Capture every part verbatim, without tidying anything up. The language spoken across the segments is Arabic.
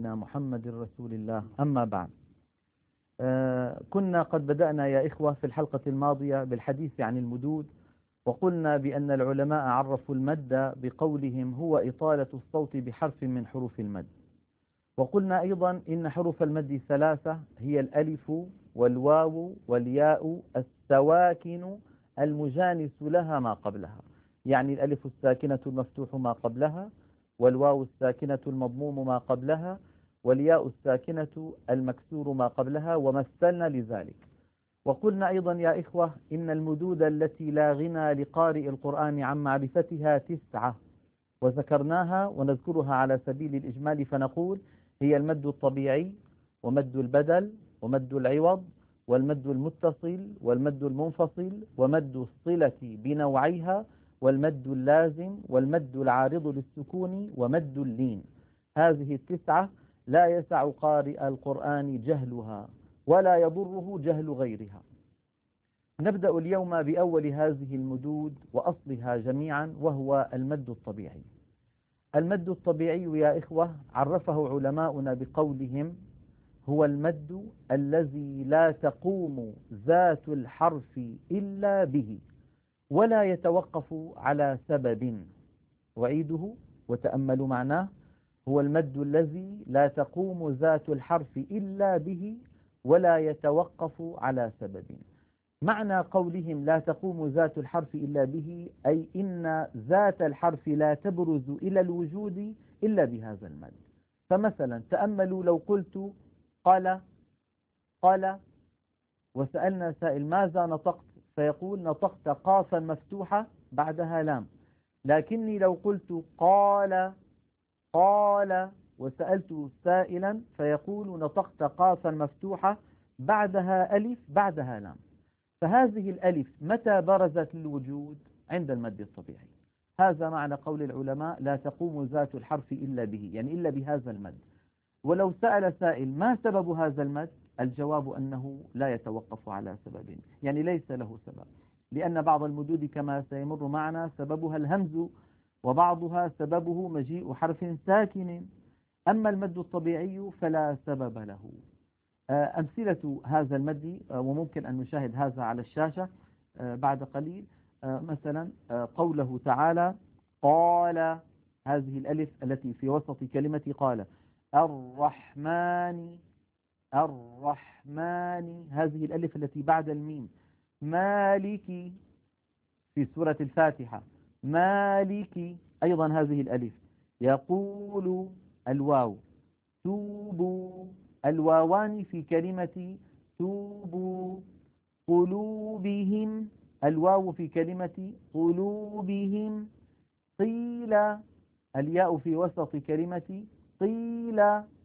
سيدنا محمد رسول الله. أما بعد، آه كنا قد بدأنا يا إخوة في الحلقة الماضية بالحديث عن المدود، وقلنا بأن العلماء عرفوا المد بقولهم هو إطالة الصوت بحرف من حروف المد. وقلنا أيضا إن حروف المد ثلاثة، هي الألف والواو والياء السواكن المجانس لها ما قبلها، يعني الألف الساكنة المفتوح ما قبلها، والواو الساكنة المضموم ما قبلها، والياء الساكنة المكسور ما قبلها، ومثلنا لذلك. وقلنا أيضا يا إخوة إن المدود التي لا غنى لقارئ القرآن عن معرفتها تسعة، وذكرناها ونذكرها على سبيل الإجمال، فنقول هي المد الطبيعي، ومد البدل، ومد العوض، والمد المتصل، والمد المنفصل، ومد الصلة بنوعيها، والمد اللازم، والمد العارض للسكون، ومد اللين. هذه التسعة لا يسع قارئ القرآن جهلها، ولا يضره جهل غيرها. نبدأ اليوم بأول هذه المدود وأصلها جميعا، وهو المد الطبيعي. المد الطبيعي يا إخوة عرفه علماؤنا بقولهم هو المد الذي لا تقوم ذات الحرف إلا به، ولا يتوقف على سبب. وعيده وتأملوا معناه: هو المد الذي لا تقوم ذات الحرف إلا به، ولا يتوقف على سبب. معنى قولهم لا تقوم ذات الحرف إلا به، أي إن ذات الحرف لا تبرز إلى الوجود إلا بهذا المد. فمثلا تأملوا لو قلت قال قال وسألنا سائل ماذا نطقت، فيقول نطقت قافا مفتوحة بعدها لام. لكني لو قلت قال قال وسألت سائلا، فيقول نطقت قافا مفتوحة بعدها ألف بعدها لام. فهذه الألف متى برزت للوجود؟ عند المد الطبيعي. هذا معنى قول العلماء لا تقوم ذات الحرف إلا به، يعني إلا بهذا المد. ولو سأل سائل ما سبب هذا المد، الجواب أنه لا يتوقف على سبب، يعني ليس له سبب، لأن بعض المدود كما سيمر معنا سببها الهمز، وبعضها سببه مجيء حرف ساكن. أما المد الطبيعي فلا سبب له. أمثلة هذا المد، وممكن أن نشاهد هذا على الشاشة بعد قليل. مثلا قوله تعالى قال، هذه الألف التي في وسط كلمة قال. الرحمن الرحمن، هذه الألف التي بعد الميم. مالك في سورة الفاتحة. مالك أيضا هذه الألف. يقول الواو. توبوا، الواوان في كلمة توبوا. قلوبهم، الواو في كلمة قلوبهم. قيل، الياء في وسط كلمة قيل.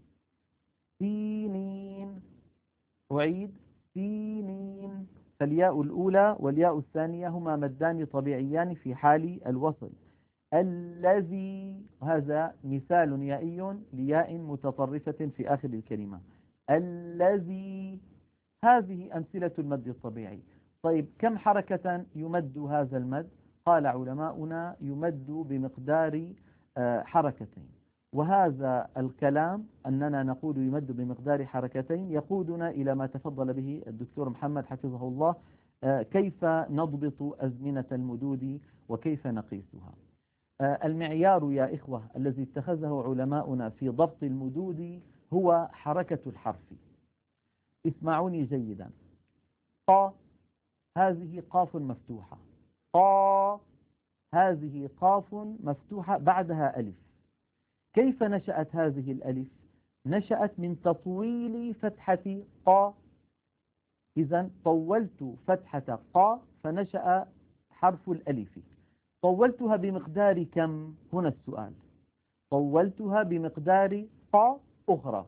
سينين، أعيد سينين. فالياء الأولى والياء الثانية هما مدان طبيعيان في حال الوصل. الذي، هذا مثال يائي لياء متطرفة في آخر الكلمة. الذي، هذه أمثلة المد الطبيعي. طيب كم حركة يمد هذا المد؟ قال علماؤنا يمد بمقدار حركتين. وهذا الكلام أننا نقول يمد بمقدار حركتين يقودنا إلى ما تفضل به الدكتور محمد حفظه الله، كيف نضبط أزمنة المدود وكيف نقيسها. المعيار يا إخوة الذي اتخذه علماؤنا في ضبط المدود هو حركة الحرف. اسمعوني جيدا. ق، هذه قاف مفتوحة. ق، هذه قاف مفتوحة بعدها ألف. كيف نشأت هذه الألف؟ نشأت من تطويل فتحة ق. إذن طولت فتحة ق فنشأ حرف الألف. طولتها بمقدار كم؟ هنا السؤال. طولتها بمقدار ق أخرى.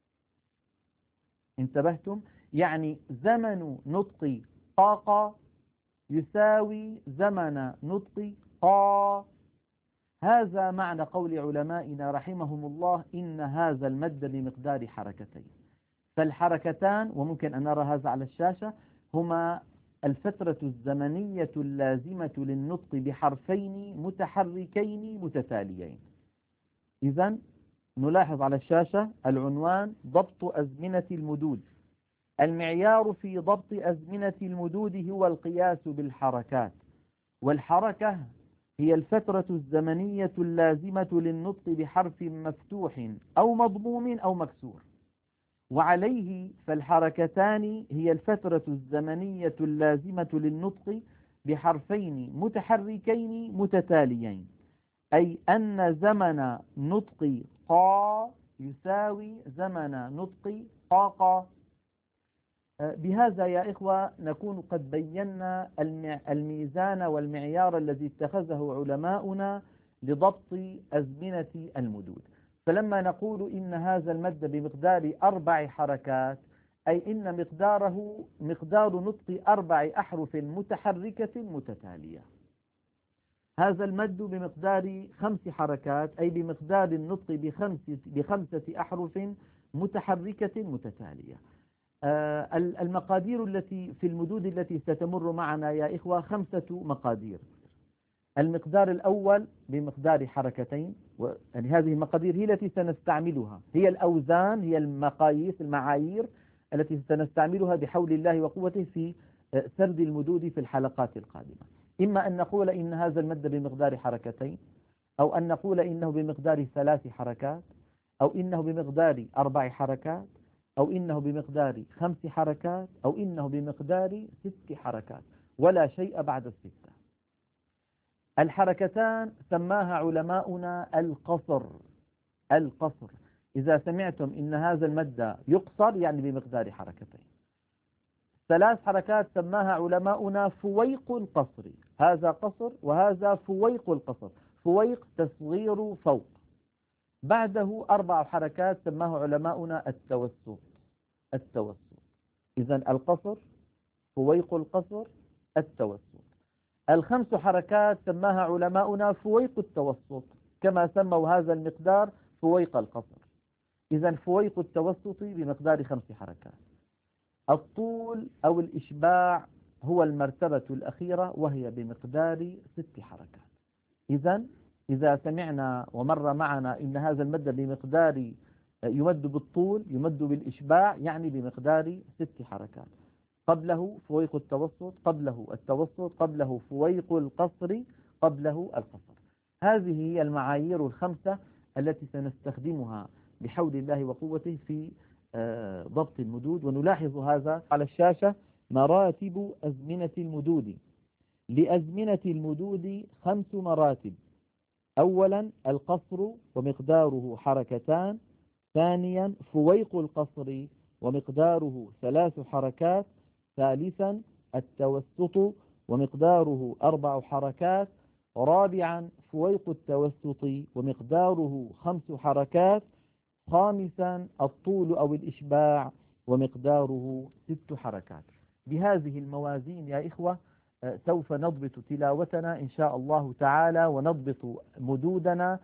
انتبهتم؟ يعني زمن نطق قاق يساوي زمن نطق قا. هذا معنى قول علمائنا رحمهم الله إن هذا المد بمقدار حركتين. فالحركتان، وممكن أن نرى هذا على الشاشة، هما الفترة الزمنية اللازمة للنطق بحرفين متحركين متتاليين. إذن نلاحظ على الشاشة العنوان: ضبط أزمنة المدود. المعيار في ضبط أزمنة المدود هو القياس بالحركات، والحركة هي الفترة الزمنية اللازمة للنطق بحرف مفتوح أو مضموم أو مكسور. وعليه فالحركتان هي الفترة الزمنية اللازمة للنطق بحرفين متحركين متتاليين، أي أن زمن نطق قا يساوي زمن نطق قاقا. بهذا يا إخوة نكون قد بينا الميزان والمعيار الذي اتخذه علماؤنا لضبط أزمنة المدود. فلما نقول إن هذا المد بمقدار أربع حركات، أي إن مقداره مقدار نطق أربع أحرف متحركة متتالية. هذا المد بمقدار خمس حركات، أي بمقدار النطق بخمسة, بخمسة أحرف متحركة متتالية. المقادير التي في المدود التي ستمر معنا يا إخوة خمسة مقادير. المقدار الأول بمقدار حركتين، يعني هذه المقادير هي التي سنستعملها، هي الأوزان، هي المقاييس المعايير التي سنستعملها بحول الله وقوته في سرد المدود في الحلقات القادمة. إما أن نقول إن هذا المد بمقدار حركتين، أو أن نقول إنه بمقدار ثلاث حركات، أو إنه بمقدار أربع حركات، أو إنه بمقدار خمس حركات، أو إنه بمقدار ست حركات، ولا شيء بعد الستة. الحركتان سماها علماؤنا القصر. القصر إذا سمعتم إن هذا المد يقصر يعني بمقدار حركتين. ثلاث حركات سماها علماؤنا فويق القصر، هذا قصر وهذا فويق القصر، فويق تصغير فوق. بعده أربع حركات سماه علماؤنا التوسط. التوسط إذن القصر، فويق القصر، التوسط. الخمس حركات سماها علماؤنا فويق التوسط، كما سموا هذا المقدار فويق القصر. إذن فويق التوسط بمقدار خمس حركات. الطول أو الإشباع هو المرتبة الأخيرة وهي بمقدار ست حركات. إذن إذا سمعنا ومر معنا إن هذا المد بمقدار يمد بالطول يمد بالإشباع يعني بمقدار ست حركات. قبله فويق التوسط، قبله التوسط، قبله فويق القصر، قبله القصر. هذه هي المعايير الخمسة التي سنستخدمها بحول الله وقوته في ضبط المدود. ونلاحظ هذا على الشاشة: مراتب أزمنة المدود. لأزمنة المدود خمس مراتب: أولا القصر ومقداره حركتان، ثانيا فويق القصر ومقداره ثلاث حركات، ثالثا التوسط ومقداره أربع حركات، رابعا فويق التوسط ومقداره خمس حركات، خامسا الطول أو الإشباع ومقداره ست حركات. بهذه الموازين يا إخوة سوف نضبط تلاوتنا إن شاء الله تعالى ونضبط مدودنا.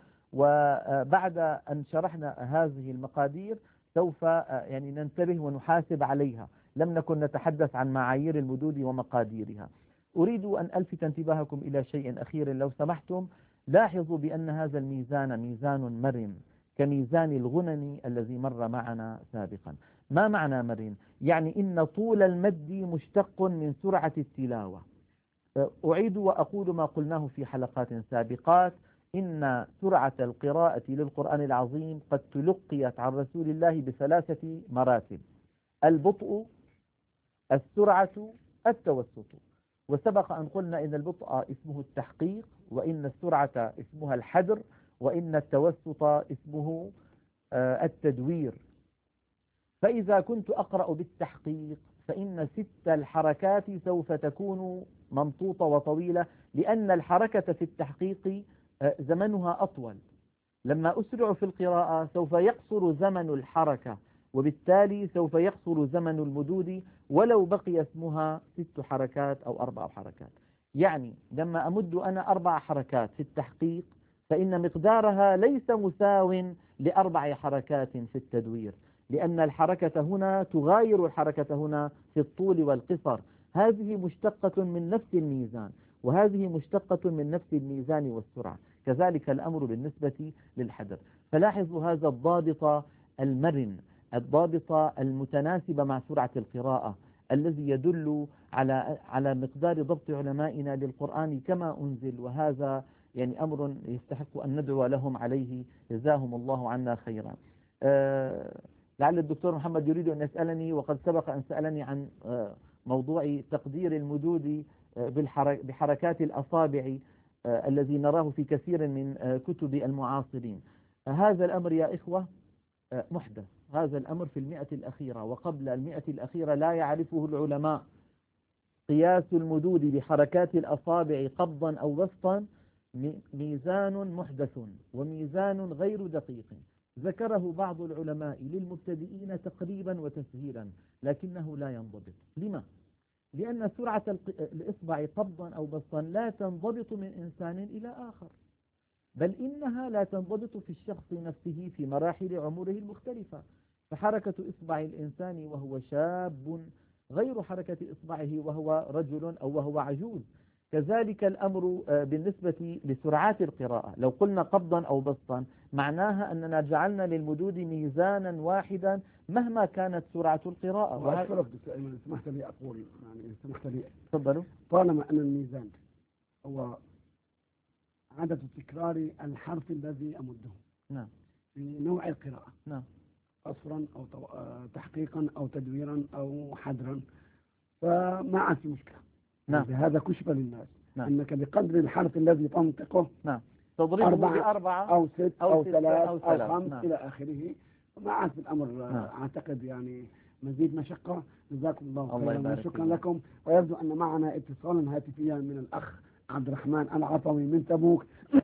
وبعد أن شرحنا هذه المقادير سوف يعني ننتبه ونحاسب عليها، لم نكن نتحدث عن معايير المدود ومقاديرها. أريد أن ألفت انتباهكم إلى شيء أخير لو سمحتم. لاحظوا بأن هذا الميزان ميزان مرن كميزان الغنن الذي مر معنا سابقا. ما معنى مرن؟ يعني إن طول المد مشتق من سرعة التلاوة. أعيد وأقول ما قلناه في حلقات سابقات: إن سرعة القراءة للقرآن العظيم قد تلقيت عن رسول الله بثلاثة مراتب: البطء، السرعة، التوسط. وسبق أن قلنا إن البطء اسمه التحقيق، وإن السرعة اسمها الحدر، وإن التوسط اسمه التدوير. فإذا كنت أقرأ بالتحقيق فإن ست الحركات سوف تكون ممطوطة وطويلة، لأن الحركة في التحقيق زمنها أطول. لما أسرع في القراءة سوف يقصر زمن الحركة، وبالتالي سوف يقصر زمن المدود ولو بقي اسمها ست حركات أو أربع حركات. يعني لما أمد أنا أربع حركات في التحقيق فإن مقدارها ليس مساو لأربع حركات في التدوير، لأن الحركة هنا تغاير الحركة هنا في الطول والقصر. هذه مشتقة من نفس الميزان، وهذه مشتقة من نفس الميزان والسرعة. كذلك الأمر بالنسبة للحذر. فلاحظوا هذا الضابط المرن، الضابط المتناسب مع سرعة القراءة، الذي يدل على على مقدار ضبط علمائنا للقرآن كما أنزل. وهذا يعني أمر يستحق أن ندعو لهم عليه، جزاهم الله عنا خيرا. أه لعل الدكتور محمد يريد أن يسألني، وقد سبق أن سألني عن أه موضوع تقدير المدود بحركات الأصابع أه الذي نراه في كثير من أه كتب المعاصرين. هذا الأمر يا إخوة أه محدث، هذا الأمر في المئة الأخيرة، وقبل المئة الأخيرة لا يعرفه العلماء. قياس المدود بحركات الأصابع قبضا أو بسطا ميزان محدث وميزان غير دقيق، ذكره بعض العلماء للمبتدئين تقريبا وتسهيلا، لكنه لا ينضبط. لما؟ لأن سرعة الإصبع قبضا أو بسطا لا تنضبط من إنسان إلى آخر، بل إنها لا تنضبط في الشخص نفسه في مراحل عمره المختلفة. فحركة إصبع الإنسان وهو شاب غير حركة إصبعه وهو رجل أو وهو عجوز. كذلك الأمر بالنسبة لسرعات القراءة، لو قلنا قبضا أو بسطا معناها أننا جعلنا للمدود ميزانا واحدا مهما كانت سرعة القراءة. وأشكرك دكتور أيمن، سمحت لي أقول يعني سمحت لي تفضلوا. طالما أن الميزان هو عدد تكرار الحرف الذي أمده، نعم، في نوع القراءة، نعم، قصرا أو تحقيقا أو تدويرا أو حذرا، فما عاد في مشكلة. نعم. هذا كشف للناس. نعم. أنك بقدر الحرف الذي تنطقه، نعم، تضربه بأربعة أو ست أو, أو ثلاث أو, أو خمس، نعم، إلى آخره، ما عاد في الأمر. نعم. أعتقد يعني مزيد مشقة. جزاكم الله خيرا وشكرا لكم. ويبدو أن معنا اتصالا هاتفيا من الأخ عبد الرحمن العطوي من تبوك.